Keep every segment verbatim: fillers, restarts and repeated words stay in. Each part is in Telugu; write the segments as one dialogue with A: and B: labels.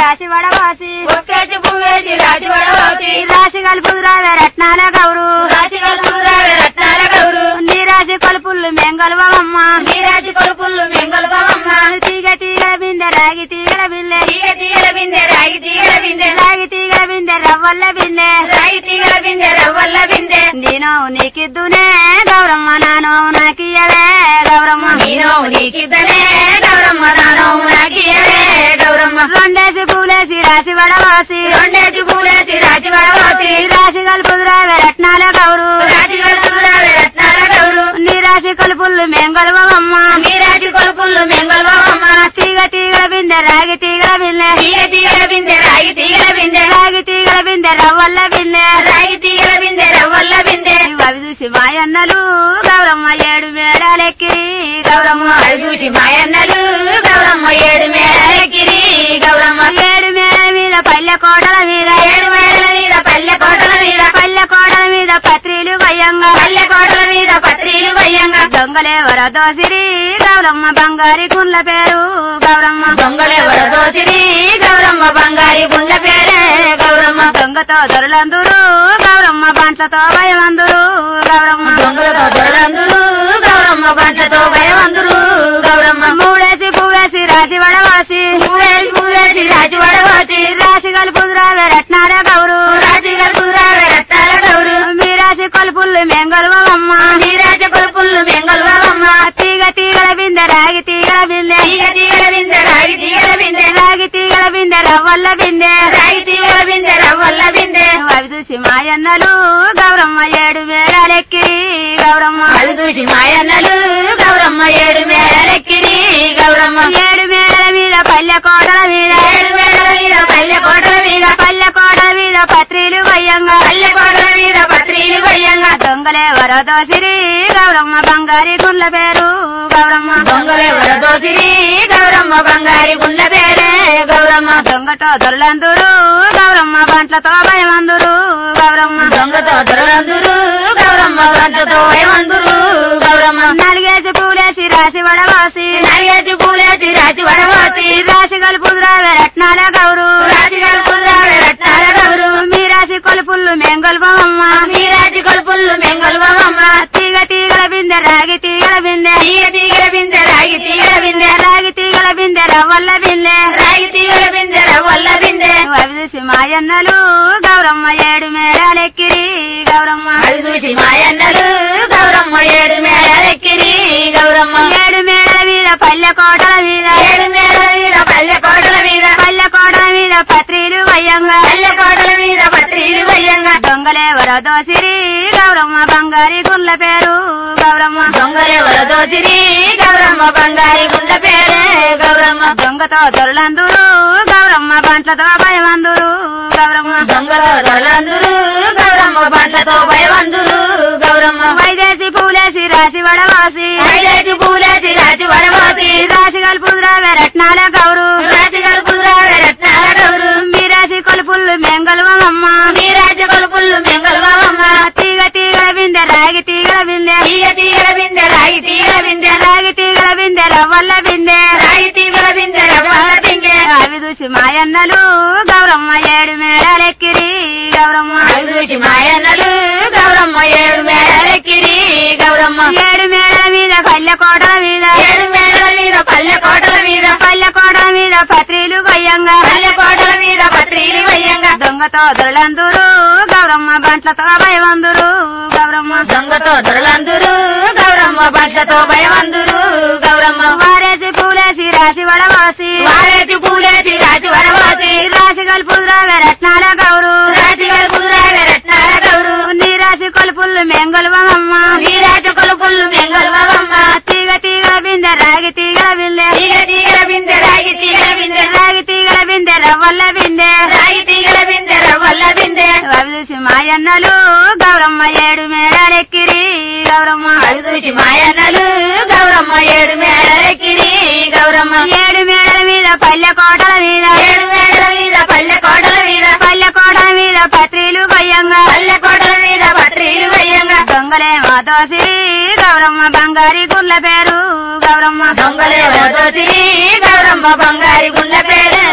A: రాసి వడవాసి
B: ఒక్కేసి పువ్వేసి రాసి వడవాసి
A: రాసి కలుపురావే రత్నాల గౌరు
B: రాసి కలుపురావే రత్నాల గౌరు
A: నీ రాసి కొలుపుళ్ళు మెంగలువమ్మ
B: నీ రాసి కొలుపుళ్ళు మెంగలువమ్మ
A: తీగ తీగల బిందె రాగి తీగల బిందె
B: తీగ తీగల బిందె రాగి తీగల బిందె
A: రాగి తీగల బిందె రవ్వల్ల బిందె
B: రాగి తీగల బిందె రవ్వల్ల బిందె
A: నేను నీకిద్దునే గౌరమ్మ నానో నాకియవే గౌరమ్మ
B: నేను నీకిద్దనే గౌరమ్మ నానో నాకియవే గౌరమ్మ
A: రెండేసి పూలేసి రాసి వడవాసి
B: రెండేసి పూలేసి రాసి వడవాసి
A: రాసి కలుపురావే రత్నాల గౌరు
B: రాసి కలుపురావే రత్నాల గౌరు
A: నీ రాసి కలుపుళ్ళు మెంగలువమ్మ
B: నీ రాసి కొలుపుళ్ళు మెంగలువమ్మ
A: తీగ తీగల బిందె రాగి తీగల బిందె
B: తీగ తీగల బిందె రాగి తీగల బిందె
A: రాగి తీగల బిందె రవ్వల్ల బిందె
B: రాగి తీగల బిందె రవ్వల్ల బిందె
A: అవి చూసి మాయన్నలు గౌరమ్మ ఏడు మేడాలెక్కి గౌరమ్మ
B: అవి చూసి మాయన్నలు గౌరమ్మ ఏడు మేడలెక్కిరి గౌరమ్మ
A: ఏడు మేడ మీద పల్లె కోటల మీద
B: ఏడు మేడల మీద పల్లె కోటల మీద
A: పల్లె కోటల మీద పత్రిలు వయ్యంగా
B: పల్లె కోటల మీద పత్రిలు వయ్యంగా
A: దొంగలేవర దోసిరి గౌరమ్మ బంగారి కుండ్ల పేరు గౌరమ్మ
B: దొంగలెవర దోసిరి గౌరమ్మ బంగారి గుండ్ల పేరే గౌరమ్మ
A: దొంగతో దొరలందురు గౌరమ్మ బంట్లతో భయమందురు గౌరమ్మ
B: దొంగలతో దొరలందురు గౌరమ్మ బంట్లతో భయమందురు గౌరమ్మ
A: మూడేసి పువ్వేసి రాసి వడవాసి
B: పువ్వేసి పువ్వేసి రాసి వడవాసి
A: రాసి కలుపురావే రత్నాల గౌరు
B: రాసి కలుపురావే రత్నాల గౌరు
A: మీ రాసి కొలుపుళ్ళు మెంగలువమ్మ
B: నీ రాసి కొలుపుళ్ళు మెంగలువమ్మ
A: తీగ తీగల బిందె రాగి తీగల బిందె
B: తీగ తీగల బిందె రాగి తీగల బిందె
A: రాగి తీగల బిందె రవ్వల్ల బిందె
B: రాగి తీగల బిందె రవ్వల్ల బిందె
A: అవి చూసి మాయన్నలు గౌరమ్మ ఏడు మేడాలెక్కి గౌరమ్మ
B: అవి చూసి మాయన్నలు గౌరమ్మ ఏడు మేడలెక్కిరి గౌరమ్మ
A: ఏడు మేడల మీద పల్లె కోటల మీద
B: ఏడు మేడల మీద పల్లె కోటల మీద
A: పల్లె కోటల మీద పత్రిలు వయ్యంగా
B: పల్లె కోటల మీద పత్రిలు వయ్యంగా
A: దొంగలేవర దోసిరి గౌరమ్మ బంగారి గుండ్ల పేరు గౌరమ్మ
B: దొంగలెవర దోసిరి గౌరమ్మ బంగారి గుండ్ల పేరే గౌరమ్మ
A: దొంగటో దొరలందురు గౌరమ్మ బంట్లతో భయమందురు గౌరమ్మ
B: దొంగతో దొరలందురు గౌరమ్మ గంటతో భయమందురు గౌరమ్మ
A: నాలుగేసి పూలేసి రాసి వడవాసి
B: నరిగేసి పూలేసి రాసి వడవాసి
A: రాసి కలుపురావే రత్నాల గౌరు
B: రాసి కలుపురావే రత్నాల గౌరు
A: మీ రాసి కొలుపుళ్ళు మెంగల్వమ్మ
B: మీ రాసి కొలుపుళ్ళు మెంగలువమ్మ
A: తీగ తీగల బిందె రాగి తీగల బిందె
B: తీగ తీగల బిందె రాగి తీగల బిందె
A: రాగి తీగల బిందె రవ్వల్ల బిందె
B: రాగి తీగల బిందె రవ్వల్ల బిందె
A: అవి చూసి మాయన్నలు గౌరమ్మ ఏడు మేడాలెక్కిరి గౌరమ్మ
B: అవి చూసి మాయన్నలు గౌరమ్మ ఏడు మేడలెక్కిరి గౌరమ్మ
A: ఏడు మేడల మీద పల్లె కోటల మీద
B: ఏడు మేడల మీద పల్లె కోటల మీద
A: పల్లె కోటల మీద పత్రిలు వయ్యంగా
B: పల్లె కోటల మీద పత్రిలు వయ్యంగా
A: దొంగలేవర దోసిరి గౌరమ్మ బంగారి గుండ్ల పేరు గౌరమ్మ
B: దొంగలెవర దోసిరి గౌరమ్మ బంగారి గుండ్ల పేరే గౌరమ్మ
A: దొంగతో దొరలందురు గౌరమ్మ బంట్లతో భయమందురు గౌరమ్మ
B: దొంగల దొరలందురు గౌరమ్మ బండ్లతో భయవందురు గౌరమ్మ
A: వైదేసి పూలేసి రాసి వడవాసి
B: ఐదేసి పూలేసి రాసి వడవాసి
A: రాసి కలుపురావే రత్నాల గౌరు
B: రాసి కలుపురావే రత్నాల గౌరు
A: మీ రాసి కొలుపుళ్ళు మెంగలువమ్మ
B: మీ రాజ్య కొలుపుళ్ళు మెంగలువమ్మ
A: తీగ తీగల బిందె రాగి తీగల బిందె
B: తీగ తీగల బిందె రాగి తీగల బిందె
A: రాగి తీగల బిందె రవ్వల్ల బిందె
B: రాగి తీగల బిందె రవ్వల బిందె
A: అవి చూసి మాయన్నలు గౌరమ్మ ఏడు మేడాలెక్కిరి గౌరమ్మ
B: అవి చూసి మాయన్నలు గౌరమ్మ ఏడు మేడలెక్కిరి గౌరమ్మ
A: ఏడు మేడల మీద పల్లె కోటల మీద
B: ఏడు మేడల మీద పల్లె కోటల మీద
A: పల్లె కోటల మీద పత్రిలు వయ్యంగా
B: పల్లె కోటల మీద పత్రిలు వయ్యంగా
A: దొంగతో దొరలందురు గౌరమ్మ బంట్లతో భయమందురు గౌరమ్మ
B: దొంగతో దొరలందురు గౌరమ్మ బండ్లతో భయవందురు గౌరమ్మ
A: వారేసి పూలేసి రాసి వడవాసి
B: వారేసి పూలేసి రాసి వడవాసి
A: రాసి కలుపురావే రత్నాల గౌరు
B: రాసి కలుపురావే రత్నాల గౌరు
A: నీ రాసి కొలుపుళ్ళు మెంగలువమ్మ
B: నీ రాజు కొలుపుళ్ళు మెంగలువమ్మ
A: తీగ తీగల బిందె రాగి తీగల బిందె
B: తీగ తీగల బిందె రాగి తీగల బిందె
A: రాగి తీగల బిందె రవ్వల్ల బిందె
B: రాగి తీగల బిందె రవ్వల్ల బిందె
A: అవి చూసి మాయన్నలు గౌరమ్మ ఏడు మేడాలెక్కిరి గౌరమ్మ
B: అవి చూసి మాయన్నలు గౌరమ్మ ఏడు మేడలెక్కిరి గౌరమ్మ
A: ఏడు మేడల మీద పల్లె కోటల మీద
B: ఏడు మేడల మీద పల్లె కోటల మీద
A: పల్లె కోటల మీద పత్రిలు వయ్యంగా
B: పల్లె కోటల మీద పత్రిలు వయ్యంగా
A: దొంగలేమో దోసిరి గౌరమ్మ బంగారి గుండ్ల పేరు గౌరమ్మ
B: దొంగలే దోసిరి గౌరమ్మ బంగారి గుండ్ల పేరే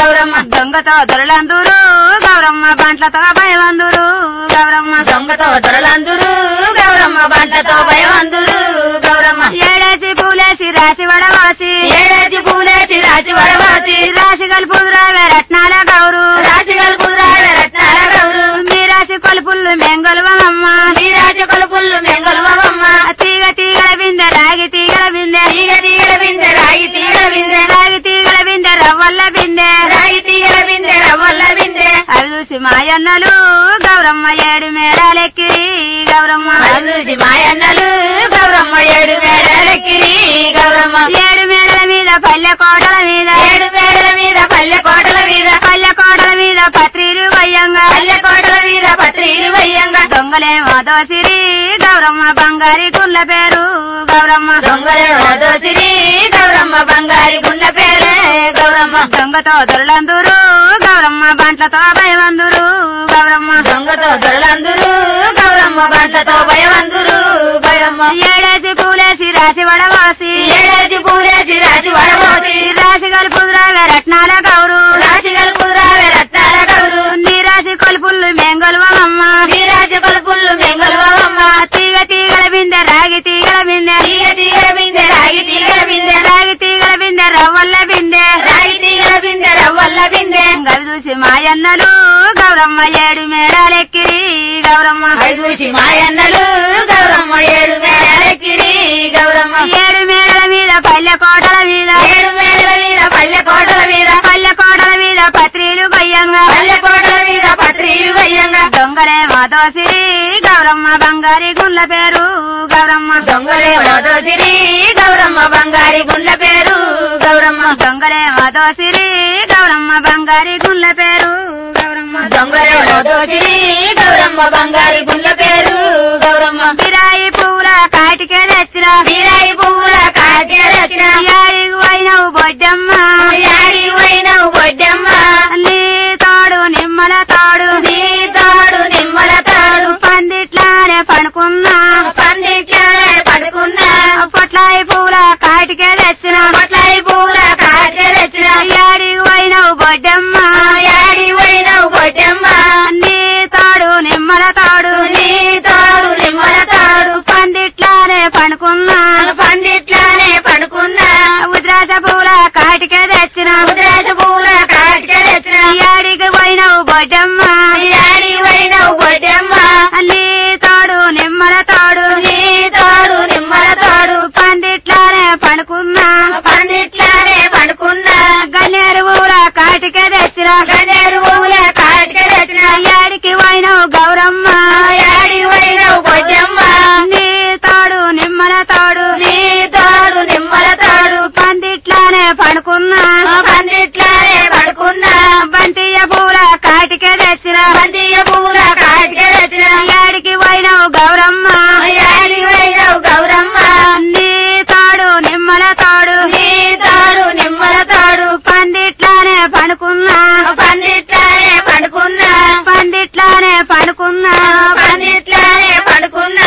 B: గౌరమ్మ
A: దొంగతో దొరలందరూ గౌరమ్మ బంట్లతో భయవందురు గౌరమ్మ
B: దొంగతో దొరలందురు గౌరమ్మ బండ్లతో భయవందురు గౌరమ్మ
A: ఏడేసి పూలేసి రాసి వడవాసి
B: ఏడేసి పూలేసి రాసి వడవాసి
A: రాసి కలుపురావే రత్నాల గౌరు
B: రాసి కలుపురావే రత్నాల గౌరు
A: మీ రాసి కొలుపుల్లు మెంగలువమ్మ
B: మీ రాసి కొలుపుల్లు మెంగలువమ్మ
A: తీగ తీగల బిందె రాగి తీగల బిందె
B: తీగ తీగల బిందె రాగి తీగల బిందె
A: రాగి తీగల బిందె రవ్వల్ల బిందె
B: రాగి తీగల బిందె రవ్వల్ల బిందె
A: అది చూసి మాయన్నలు గౌరమ్మ ఏడు మేడాలెక్కి గౌరమ్మ
B: అది చూసి మాయన్నలు గౌరమ్మ ఏడు మేడలెక్కిరి గౌరమ్మ
A: ఏడు మేడల మీద పల్లె కోటల మీద
B: ఏడు మేడల మీద పల్లె కోటల మీద
A: పల్లె కోటల మీద పత్రిలు వయ్యంగా
B: పల్లె కోటల మీద పత్రిలు వయ్యంగా
A: దొంగలేమో దోసిరి గౌరమ్మ బంగారి గుళ్ళ పేరు గౌరమ్మ
B: దొంగలే దోసిరి గౌరమ్మ బంగారి గుండె పేరే గౌరమ్మ
A: దొంగతో దొరలందరూ గౌరమ్మ బంట్లతో భయవందురు గౌరమ్మ
B: దొంగతో దొరలందురు గౌరమ్మ బండ్లతో భయవందురు గౌరమ్మ
A: ఏడేసి పూలేసి రాసి వడవాసి
B: ఏడేసి పూలేసి రాసి వడబోసి
A: రాసి కలుపురావే రత్నాల గౌరు
B: రాసి కలుపురావే రత్నాల గౌరు
A: నీ రాసి కొలుపుల్లు మెంగలువమ్మ
B: మీ రాసి కొలుపుల్లు మెంగలువమ్మ
A: తీగ తీగల బిందె రాగి తీగల బిందె
B: తీగ తీగల బిందె రాగి తీగల బిందె
A: రాగి తీగల బిందె రవ్వల్ల బిందె
B: రాగి తీగల బిందె రవ్వల్ల బిందె
A: గది చూసి మాయన్నలు గౌరమ్మ ఏడు మేడాలెక్కిరి గౌరమ్మ
B: అది చూసి మాయన్నలు గౌరమ్మ ఏడు మేడలెక్కిరి గౌరమ్మ
A: ఏడు మేడల మీద పల్లె కోటల మీద
B: ఏడు మేడల మీద పల్లె కోటల మీద
A: పల్లె కోటల మీద పత్రిలు గయ్యంగా
B: పల్లె కోటల మీద పత్రిలు వయ్యంగా
A: దొంగలేమో దోసిరి గౌరమ్మ బంగారి గుళ్ళ పేరు గౌరమ్మ
B: దొంగలే దోసిరి గౌరమ్మ బంగారి గుండ్ల పేరు గౌరమ్మ
A: దొంగలేమో దోసిరి గౌరమ్మ బంగారి గుళ్ళ పేరు గౌరమ్మ
B: దొంగలే దోసిరి గౌరమ్మ బంగారి గుండ్ల పేరు గౌరమ్మ
A: కిరాయి పువ్వుల కాటికే తెచ్చిన
B: వీరాయి పువ్వుల కాకేరచిన
A: యాడికి పోయినవు బొడ్డమ్మ
B: యాడి పోయినవు బొడ్డమ్మ
A: నీ తాడు నిమ్మల తాడు
B: నీ తాడు నిమ్మల తాడు
A: పందిట్లానే పడుకున్నా
B: పందిట్లోనే పడుకున్నా
A: పొట్లాయి పువ్వుల కాటికే తెచ్చిన
B: పొట్లాయి పువ్వుల కాకేరచిన
A: యాడికి పోయినవు బొడ్డమ్మ
B: యాడి పోయినవు బొడ్డమ్మ
A: నీ తాడు నిమ్మల తాడు
B: నీ తాడు నిమ్మల తాడు
A: పందిట్లానే పడుకున్నా
B: పందిట్లోనే పడుకున్నా
A: ఉద్రాస పువ్వుల కాటికే తెచ్చిన
B: ఉద్రాజ పువ్వుల కాకేరచిన
A: యాడికి పోయినవు బొడ్డమ్మ
B: యాడి పోయినవు బొడ్డమ్మ
A: నీ తాడు నిమ్మల తాడు
B: నీ తాడు నిమ్మల తాడు
A: పందిట్లానే పడుకున్నా
B: పందిట్లోనే పడుకున్నా
A: గన్నేరు పువ్వుల కాటికే తెచ్చిన
B: గన్నేరు పువ్వుల కాకేరచిన
A: యాడికి పోయినవు గౌరమ్మ
B: యాడి పోయినవు బొడ్డమ్మ
A: నీ తాడు నిమ్మల తాడు
B: నీ తాడు నిమ్మల తాడు
A: పందిట్లానే పడుకున్నా
B: పందిట్లోనే పడుకున్నా
A: బంతియ పూల కాటికే తెచ్చిన
B: బంతియ పువ్వుల కాకేరచిన
A: యాడికి పోయినవు గౌరమ్మ
B: యాడి పోయినవు గౌరమ్మ
A: నీ తాడు నిమ్మల తాడు
B: నీ తాడు నిమ్మల తాడు
A: పందిట్లానే పడుకున్నా
B: పందిట్లోనే పడుకున్నా
A: పందిట్లానే పడుకున్నా
B: పందిట్లోనే పడుకున్నా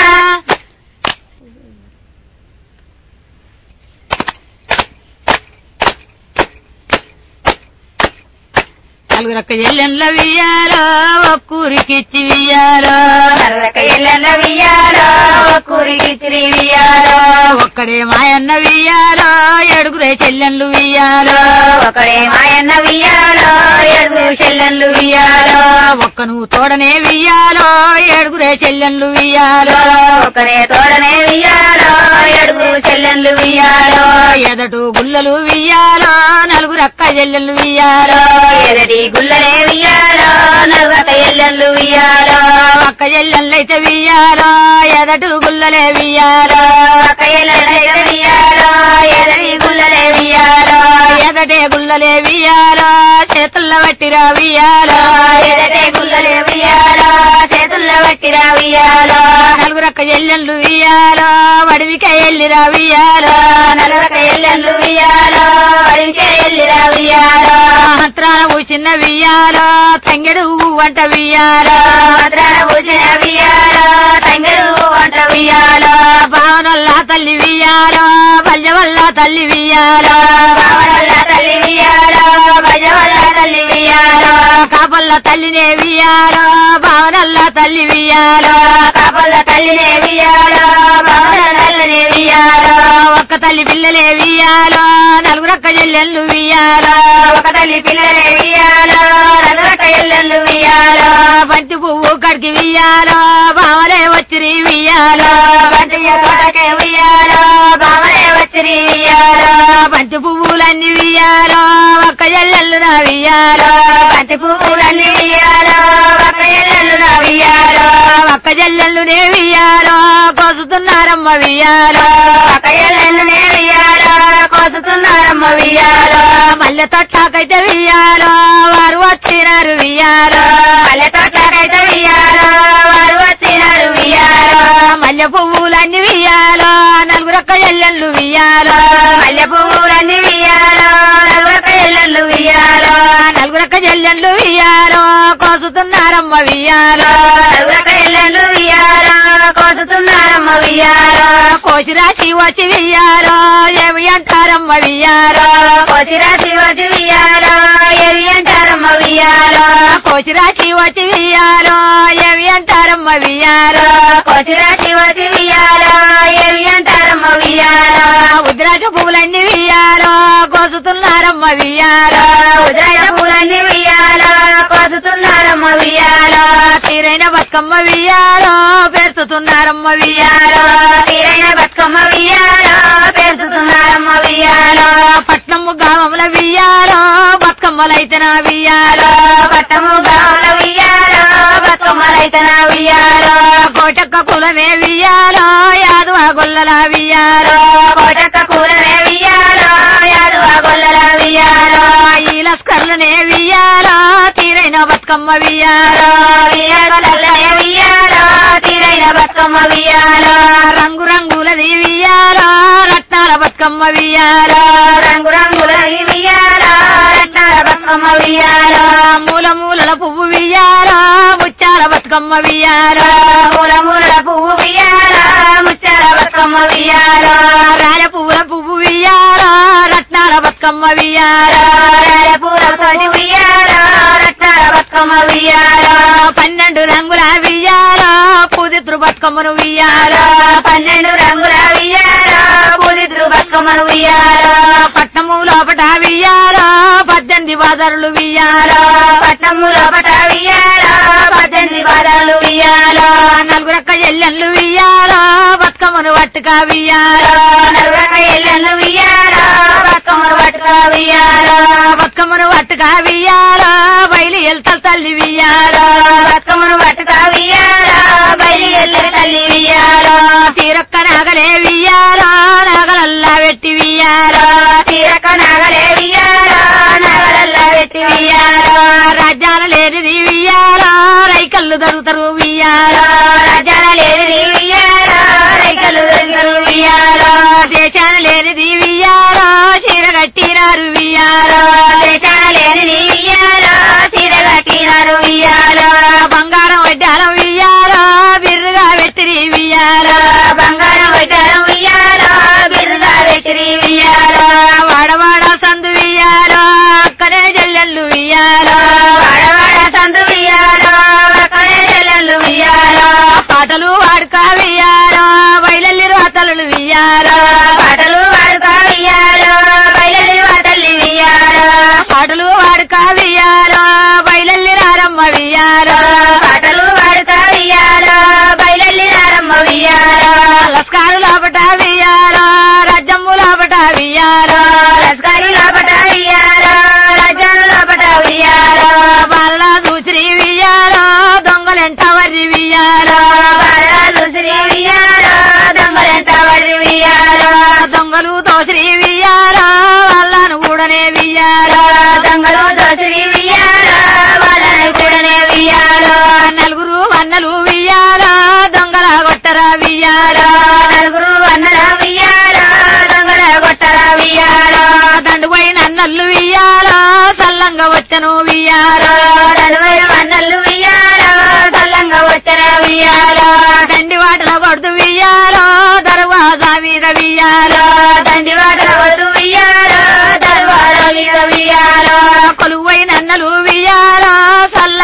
A: నలుగురక్క ఎల్లెన్ల వియ్యాలో ఒక్కూరికిచ్చి వియ్యాలో
B: నరక ఎల్లన్న వియ్యాలో ఒక్కూరికి తిరిగియాలో
A: ఒక్కడే మాయన్న వియ్యాలో ఏడుగురే చెల్లెన్లు వియ్యాలో
B: ఒకడే మాయన్న వియ్యాలో ఏడుగురు చెల్లెన్లు వియ్యాలో
A: ఒక్క నువ్వు తోడనే వియ్యాలో ఏడుగురే చెల్లెన్లు వియ్యాలో
B: ఒకడే తోడనే వియ్యాలో ఏడుగురు చెల్లెన్లు వియ్యాలో
A: ఎదటు గుల్లలు వియ్యాలో నలుగురక్క చెల్లెన్లు వియ్యాలో
B: ఎదటి గుల్లనే వియ్యాలో నలుగక ఎల్లెన్లు వియ్యాలో
A: ఒక్క చెల్లెన్లైతే వియ్యాలో ఎదటు గుల్లలే వియ్యాలో
B: ఒక ఎల్లెనైతే వియ్యాలో ఎదటి గుల్లనే వియ్యాలో
A: ఎదటే గుల్లలే వియ్యాలో చేతుల్లో వట్టిరా వియ్యాలో
B: ఎదటే గుల్లనే వియ్యాలో చేతుల్లో వట్టిరా వియ్యాలో
A: నలుగురక్క చెల్లెన్లు వియ్యాలో వడివికే ఎల్లిరా వియ్యాలో
B: నలుగక ఎల్లెన్లు వియ్యాలో అడిగే ఎల్లిరా వియ్యాలో
A: మంత్రాన చిన్న వియ్యాలో తంగెడు వంట వియ్యాలో
B: భద్రాన పూసిన వియ్యాలో తంగడు వంట వియ్యాలో
A: భావనల్లా తల్లి వియ్యాలో బల్య వల్ల తల్లి వియ్యాలో
B: భావనల్ల తల్లి వియ్యాలో భజ వల్ల తల్లి
A: తల్లినే వియాలో భావనల్ల తల్లి వియాలో
B: కాపల్ల తల్లినే వియాలో బావల తల్లినే వియాలో
A: ఒక్క తల్లి పిల్లలే వియాలో నలుగురక్క చెల్లెళ్ళు వియాలో
B: ఒక తల్లి పిల్లలే వియాలో నలుగురక్క చెల్లెళ్ళు వియాలో
A: బంతి పువ్వు కడికి వియాలో భావలే వచ్చిరి వియాలో
B: బంతియ తోటకే వియాలో బావలే వచ్చిరి వియాలో
A: బంతి పువ్వులన్నీ వియాలో ఒక్క చెల్లెళ్ళు నా వియాలో
B: బంతి పువ్వులన్నీ వియాలో ఒక చెల్లెళ్ళు నా వియాలో
A: ఒక్క చెల్లెళ్ళు నే వియాలో కోసుతున్నారమ్మ వియాలో
B: ఒక చెల్లెళ్ళు నే వియాలో కోసుతున్నారమ్మ వియాలో
A: మల్లె తొట్టాకైతే వియాలో వారు వచ్చినారు వియాలో
B: మల్లె తోటకైతే వియాలో వారు వచ్చినారు వియాలో
A: మల్లె పువ్వులన్నీ వియాలో నలుగురొక్క చెల్లెళ్ళు వియాలో
B: మల్లె పువ్వులన్నీ వియాలో నలుగురక్క చెల్లెళ్ళు వియాలో
A: నలుగురొక్క చెల్లెళ్ళు వియాలో కోసుతున్నారమ్మ వియాలో
B: నలుగురక్క చెల్లెళ్ళు వియాలో కోసుతున్నారమ్మ వియాలో
A: కోసిరాశి వచ్చి వియాలో ఏమి అంటారమ్మ వియాలో
B: కోసిరాశి వచ్చి వియాలో ఏమి అంటారమ్మ వియాలో
A: కోసిరాశి వచ్చి వియాలో ఏమి అంటారమ్మ వియాలో
B: కోసిరాశి వచ్చి వియాలో ఏమి అంటారమ్మ వియాలో
A: ఉద్రాజ పువ్వులన్నీ వియాలో కోసుతున్నారమ్మ వియాలో
B: ఉదయ పూలన్నీ వియాలో కోసుతున్నారమ్మ వియాలో
A: తీరైన బతుకమ్మ వియాలో పేర్చుతున్నారమ్మ వియాలో
B: తీరైన బతుకమ్మ వియాలో పేర్చుతున్నారమ్మ వియాలో
A: పట్నము గామముల వియాలో బతుకమ్మలైతే నా వియాలో
B: పట్టము గావుల వియాలో బతుకమ్మలైతన వియాలో
A: కోటక్క కులమే వియాలో యాదవ గొల్లల వియాలో
B: కోటక్క కూరనే వియాలో యాదువ గొల్లల వియాలో
A: ఈ లస్కర్లనే వియాలో తీరైన బతుకమ్మ వియాలో
B: వియాలో తల్లనే వియాలో తీరైన బతుకమ్మ వియాలో
A: రంగు రంగులది వియాలో రత్నాల బతుకమ్మ వియాలో
B: రంగు రంగుల వియాలో రత్నాల బతుకమ్మ వియాలో
A: మూల మూలల పువ్వు వియాలో ముత్యాల బతుకమ్మ వియాలో
B: మూల మూల పువ్వు వియాలో ముచ్చాల బతుకమ్మ వియాలో
A: రాల పువ్వుల పువ్వు వియాలో రత్నాల బతుకమ్మ వియాలో
B: రాయ పూలతోటి వియాలో రత్నాల బతుకమ్మ వియాలో
A: పన్నెండు రంగుల వియాలో పూదిత్రు బతుకమ్మను వియాలో
B: పన్నెండు రంగుల వియాలో పూదిద్రు బతుకమ్మను వియాలో
A: పట్నము లోపట వియాలో పద్దెనిమిది బాదరులు వియాలో
B: పట్నము లోపట వియాలో పద్దెనిమిది బాధలు వియాలో
A: నలుగురక్క ఎల్లెళ్ళు వియాలో బతుకమ్మను పట్టుక వియాలో
B: నలుగురక ఎల్లెళ్ళు వియాలో బతుకమ్మను పట్టుక వియాలో
A: బతుకమ్మను పట్టుక వియాలో బయలు ఎల్తల తల్లి వియాలో
B: బతుకమ్మను పట్టుక వియాలో బయలు ఎల్లె తల్లి వియాలో
A: తీరొక్క నాగలే వియాలో నాగలల్లా పెట్టి వియాలో
B: తీరక నాగలే వియాలో నగలల్లా పెట్టి వియాలో
A: రాజ్యాల లేనిది వియాలో రైకల్లు దొరుకుతారు వియాలో
B: రాజ్యాల లేనిది వియాలో రైకలు దొరికలు వియాలో
A: దేశాల లేనిది వియాలో చీర కట్టినారు వియాలో
B: దేశాల లేనిది వియాలో సీర కట్టినారు వియాలో
A: బంగారం వడ్డాలం వియాలో బిర్రుగా పెట్టిరి వియాలో
B: బంగారం వడ్డారం వియాలో బిర్రుగా పెట్టిరి వియాలో
A: వాడవాడ సందు వియాలో అక్కడే చెల్లెళ్ళు వియాలో
B: వాడవాడ సందు వియాలో అక్కడే చెల్లెళ్ళు వియాలో
A: పాటలు వాడుక వియాలో బయలెల్లి రాతలు వియాలో
B: పాటలు వాడుక వియాలో బయలు తల్లి వియాలో
A: పాటలు వాడుక వియాలో బయలెల్లి రారమ్మ వియాలో
B: పాటలు వాడుక వియాలో బయలెల్లి రారమ్మ వియాలో
A: లస్కారు లోపట వియాలో రాజ్యము లోపట వియాలో
B: లస్కరు లోపట వియాలో రాజ్యాల లోపట వియాలో
A: బాల దూచిరి వియాలో దొంగలెంట వర్రి వియాలో
B: బాలాలు శ్రీ వియాలో దొంగలెంట వర్రి వియాలో
A: దొంగలు దోసిరి వియాలో వాళ్ళను కూడనే వియాలో
B: దొంగలు దోసిరి వియాలో వాళ్ళని కూడనే వియాలో
A: నలుగురు వన్నలు వియాలో దొంగల కొట్టర వియాలో
B: నలుగురు వన్నల వియాలో దొంగల కొట్టర వియాలో
A: దండుపోయి నన్నల్లు వియాలో సల్లంగా వచ్చను వియాలో
B: నలభై వన్నలు వియాలో సల్లంగా వచ్చర వియాలో
A: దండి వాటల కొడుతు వియాలో దర్వాజా మీద వియాలో
B: దండి వాటల వద్దు వియాలో దర్వాజ మీద వియాలో
A: కొలువై నన్నలు వియాలో సల్ల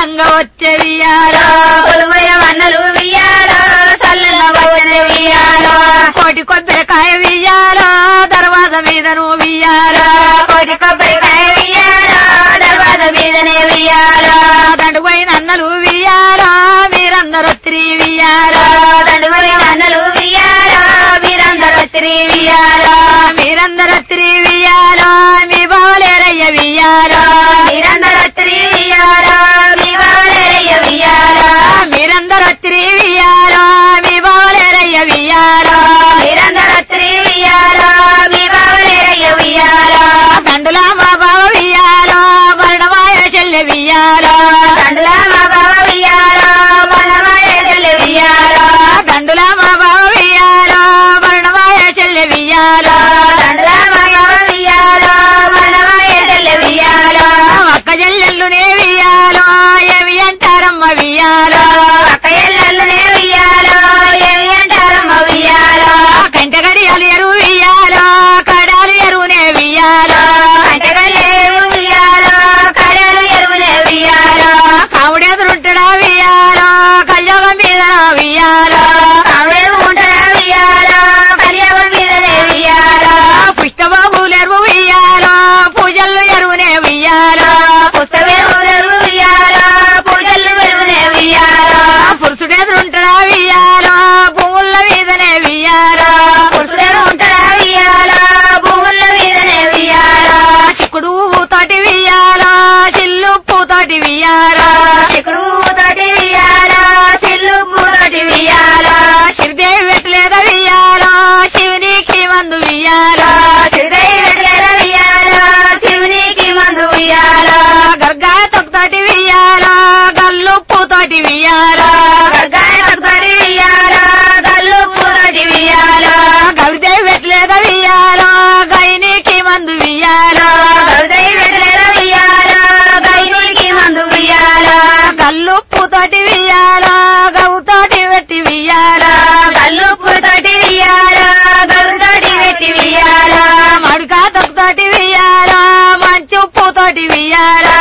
A: చల్లంగా వచ్చే వియాలో
B: కొలువయ వన్నలు వియాలో చల్లంగా వచ్చే వియాలో
A: కోటి కొబ్బరికాయ వియాలో దర్వాజ మీదను వియాలో
B: కోటి కొబ్బరికాయ వియాలో దర్వాజ మీదనే వియాలో
A: దండుపోయిన అన్నలు వియాలో మీరందరూ స్త్రీ వియాలో
B: దండుపోయిన అన్నలు వియాలో మీరందరూ స్త్రీ వియాలో
A: మీరందరూ స్త్రీ వియాలో మీ బావలేరయ్య వియాలో
B: మీరందరూ స్త్రీ వియాలో మీ బావలేరయ్య వియాలో
A: మీరందరూ స్త్రీ వియాలో మీ బావలేరయ్య వియాలో
B: మీరందరూ స్త్రీ వియాలో మీ బావలేరయ్య వియాలో
A: దండుల మా బావ వియాలో వర్ణమాయ చెల్లె వియాలో
B: దండుల మా బావ వియాలో వర్ణమాయ చెల్లె వియాలో
A: దండుల మా బావ వియాలో వర్ణమాయ చెల్లె వియాలో
B: దండుల మా బావ వియాలో వర్ణమాయ చెల్లె వియాలో
A: ఒక్క చెల్లెళ్ళునే వియాలో ఏమి అంటారమ్మ వియాలో
B: అక్క ఎల్లెల్లునే వియాలో ఏమి అంటారమ్మ వియాలో
A: కంటగడియాలు ఎరువు వియాలో కడాలు ఎరువునే వియాలో
B: అంటగలేవు వియాలో కడలు ఎరువునే వియాలో
A: కావుడెదురుంటడా వియాలో కళ్యోగం మీద వియాలో
B: కావేరు ఉంటడా వియాలో కలియవ మీదనే వియాలో
A: పుష్టబాబులు ఎరువు వియాలో పూజలు ఎరువునే వియాలో
B: పుస్తవేరు వియాలో పూజలు ఎరువునే వియాలో
A: పురుషుడెదురుంటడా వియాలో భూముల మీదనే వియాలో
B: పురుషుడే ఉంటడా వియాలో భూముల మీదనే వియాలో
A: చిక్కుడు తోటి వియాలో చిల్లు పూతోటి వియాలో
B: చిక్కుడు తోటి వియాలో సిల్లు పూతోటి వియాలో
A: శ్రీదేవి పెట్టలేద వియాలో శివునికి మందు వియాలో
B: శ్రీదేవి పెట్టలేద వియాలో శివునికి మందు వియాలో
A: గర్గా తొక్కుతోటి వియాలో గల్లు పూతోటి వియాలో
B: గర్గాయ తోటి వియాలో గల్లు పూతోటి వియాలో
A: గవిదేవి పెట్టలేద వియాలో గైనికి మందు వియాలో
B: శ్రీదేవి పెట్టలేద వియాలో గైనికి మందు వియాలో
A: గల్లు పూతోటి వియాలో గవుతోటి పెట్టి వియాలో
B: గల్లు పూతోటి వియాలో గల్లుతోటి పెట్టి వియాలో
A: మడుకా తొక్కుతోటి వియాలో మంచు పూతోటి వియాలో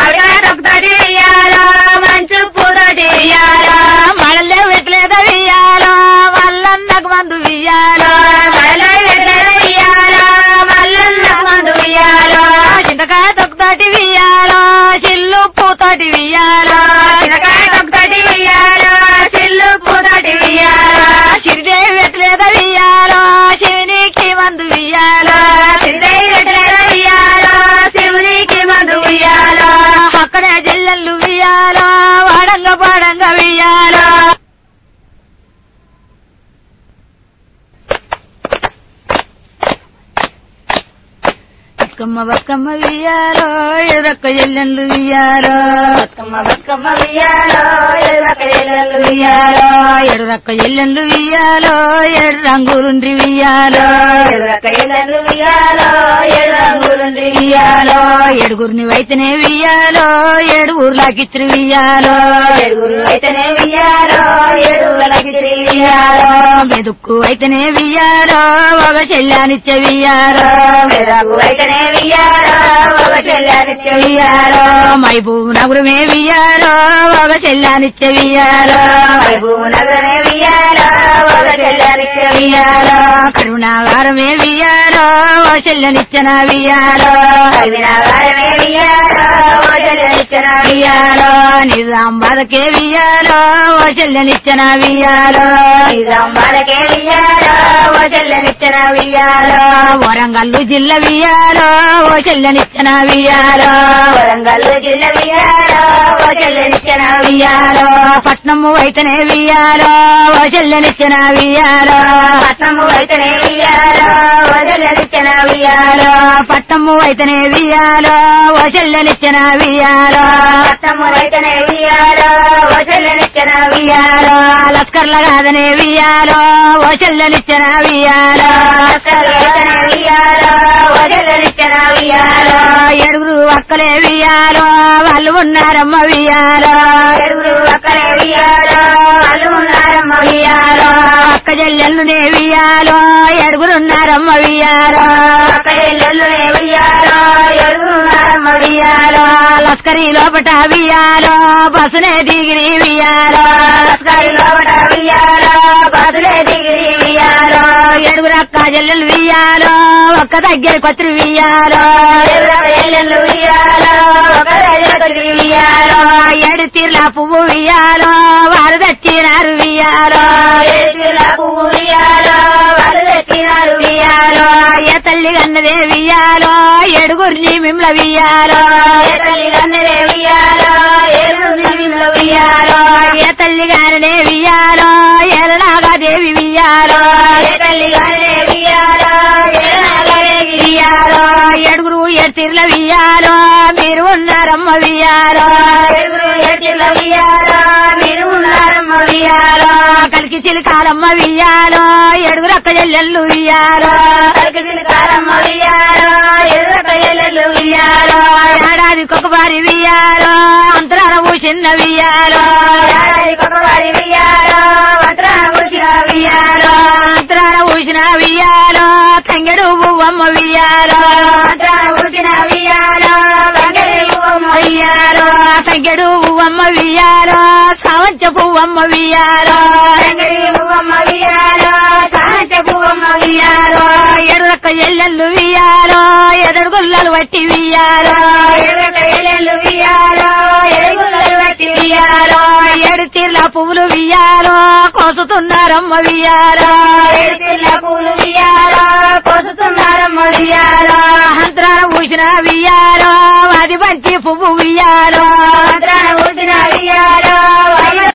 B: తోటి వియాలో మంచు పూతోటి వియాలో
A: మళ్ళీ పెట్టలేద వియాలో మల్లన్నకు మందు వియాలో
B: మళ్ళీ పెట్టలేద వియాలో మల్లన్న మందు వియాలో
A: చింతకాయ తొక్కుతోటి వియాలో చిల్లు పూతోటి వియాలో
B: చిన్నకాయ తోటి వియాలో సిల్లు పూతోటి వియాలో
A: శ్రీదేవి పెట్టలేద వియాలో శివునికి మందు వియాలో
B: శ్రీదేవి పెట్టలేద వియాలో శివునికి మందు వియాలో
A: అక్కడే జిల్లెళ్ళు వియాలో వాడంగ పాడంగ వియాలో బతుకమ్మ బతుకమ్మ వియాలో ఎదురక్క ఎల్లెళ్ళు వియాలో
B: బతుకమ్మ బతుకమ్మ వియాలో ఎరుక ఎల్లెల్లు
A: వియాలో ఎడురక్క ఎల్లెళ్ళు వియాలో ఎడు రంగురుండ్రి వియాలో
B: ఎరుక ఎల్లెల్లు వియాలో ఏడు రంగులుండి
A: వియాలో ఏడుగురిని వైతనే వియాలో ఏడు ఊర్లాకిచ్చి వియాలో
B: ఏడుగురు అయితేనే వియాలో ఏడుగులకి
A: వియాలో మెదుక్కు అయితేనే వియాలో ఒక చెల్లానిచ్చే వియాలో
B: మెదకు అయితేనే వియాలో ఒక చెల్లానిచ్చే
A: వియాలో మైబూ నగురమే వియాలో ఒక చెల్లానిచ్చే వియాలో
B: భూము నగరే వియాలో ఒక చెల్లానిచ్చే
A: వియాలో కరుణాగారమే వియాలో ఒక చెల్లనిచ్చిన వియాలో
B: వినాగారమే వియాలో ఒక చెల్లానిచ్చిన
A: వియాలో నిజాం బాధకే వియాలో ఒక చెల్లనిచ్చిన వియాలో
B: నిజాంబాలకే వియాలో ఒక చెల్లనిచ్చిన వియాలో
A: వరంగల్లు జిల్లా వియాలో ఓ చెల్లనిచ్చిన వియాలో
B: వరంగల్ జిల్లా వియాలో ఒక చెల్లనిచ్చిన
A: వియాలో పట్నము అయితేనే వియాలో ఓ చెల్లనిచ్చిన వియాలో
B: పట్నము అయితేనే వియాలో ఒక చెల్లనిచ్చిన వియాలో
A: పట్నము అయితేనే వియాలో ఓ చెల్లనిచ్చిన వియాలో
B: పట్నము అయితేనే వియాలో ఒక చెల్లనిచ్చిన
A: వియాలో లస్కర్ల కాదనే వియాలో ఓ చెల్లనిచ్చిన వియాలో
B: అయితేనే వియాలో ఒక చెల్లనిచ్చిన వియాలో
A: ఏడుగురు అక్కలే వియాలో వాళ్ళు ఉన్నారమ్మ వియాలో
B: ఏడుగురు అక్కడే వియాలో వాళ్ళు ఉన్నారమ్మ
A: వియాలో అక్క చెల్లెళ్ళునే వియాలో ఏడుగురున్నారమ్మ వియాలో
B: అక్క ఎల్లునే వియాలో ఏడుగురు ఉన్నారమ్మ
A: వియాలో లస్కర్ లస్కరి లోపట వియాలో బసులే దిగిరి వియాలో
B: లస్కరి లోపట వియాలో బసులే దిగిరి వియాలో
A: ఏడుగురక్క జల్లెలు వియాలో ఒక్క దగ్గర కొత్తిరి వియాలో
B: ఎల్లెల్లు వియాలో ఒక దగ్గర కొత్తిరి వియాలో
A: ఏడు తీర్ల పువ్వు వియాలో వారు తెచ్చినారు వియాలో
B: ఏడు తీర్ల పువ్వు వియాలో వారు తెచ్చినారు వియాలో
A: ఏ తల్లి కన్నదే వియాలో ఏడుగురిని మిమ్ల వియాలో
B: ఏ తల్లి కన్నదే వియాలో ఏడుగురిని మిమ్ల వియాలో
A: ఏ తల్లి గారనే వియాలో ఏలనాగా దేవి వియాలో
B: ఏ తల్లి గారనే వియాలో ఏలనాగా దేవి వియాలో
A: ఏడుగురు ఏడు తీర్ల వియాలో మీరు ఉన్నారమ్మ వియాలో
B: ఏడుగురు ఏడు తీర్ల వియాలో మీరు ఉన్నారమ్మ వియాలో
A: కలికి చిలికాలమ్మ వియాలో ఏడుగురు అక్క చెల్లెళ్ళు వియాలో
B: కలికి చిలికాలమ్మ వియాలో ఏడుగురు చెల్లెళ్ళు వియాలో
A: ఏడాదికొక వారి వియాలో అంతరాల ఊసిన వియాలో
B: ఏడాదికొక వారి వియాలో అంతరాల ఊసిన వియాలో
A: అంతరాల ఊసిన వియాలో తంగెడు పువ్వమ్మ వియాలో
B: అంతరాల ఊసిన వియాలో తంగెడు పువ్వమ్మ వియాలో
A: తంగెడు పువ్వమ్మ వియాలో సావంచ పువ్వమ్మ వియాలో
B: తంగెడు పువ్వమ్మ వియాలో సావంచ పువ్వమ్మ వియాలో
A: ఎర్రక్క ఎల్లెళ్ళు వియాలో ఎదరు గుల్లలు వట్టి వియాలో
B: ఎర్రక్క ఎల్లెళ్ళు వియాలో ఎరుగుల్లలు వట్టి వియాలో
A: ఏడు తీర్ల పువ్వులు వియాలో కోసుతున్నారమ్మ వియాలో
B: ఏడు తీర్ల పువ్వులు వియాలో కోసుతున్నారమ్మ వియాలో
A: అంతరాల ఊసిన వియాలో అది మంచి పువ్వు